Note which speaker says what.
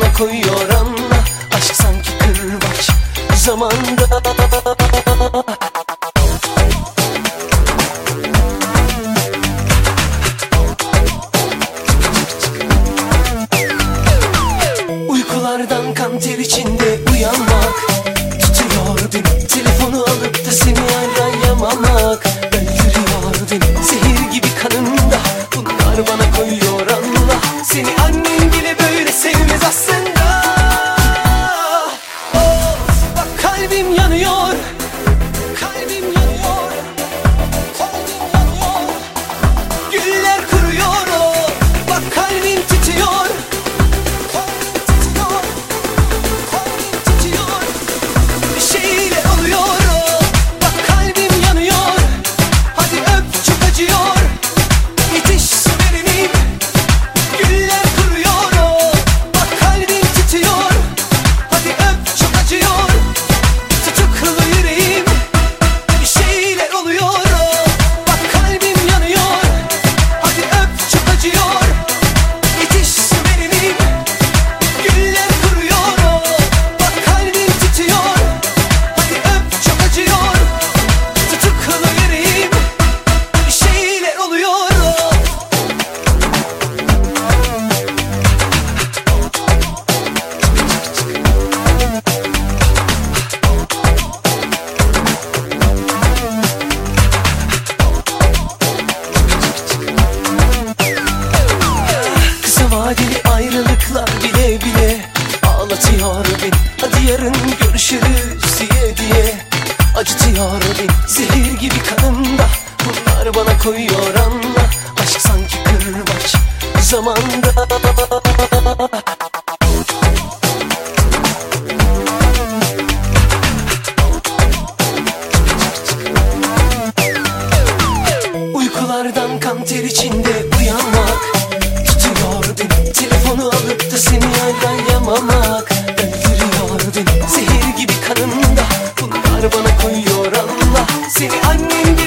Speaker 1: bana koyuyor anla. Aşk sanki kırbaç zamanda. Uykulardan kan ter içinde uyanmak tutuyor beni. Telefonu alıp da seni arayamamak öldürüyor beni. Zehir gibi kanımda bunlar bana koyuyor anla. Seni annen bile böyle sevmez aslında. Of, bak kalbim yanıyor. Kalbim yanıyor. Kalbim yanıyor. Güller kuruyor. Oh, bak kalbim titriyor. Vadeli ayrılıklar bile bile ağlatıyor beni. Hadi yarın görüşürüz diye diye acıtıyor beni. Zehir gibi kanımda bunlar bana koyuyor anla. Aşk sanki kırbaç zamanda. Uykulardan kan ter içinde uyanmak tutuyor beni. Telefonu alıp da seni arayamamak öldürüyor beni. Zehir gibi kanımda bunlar bana koyuyor Allah. Seni annem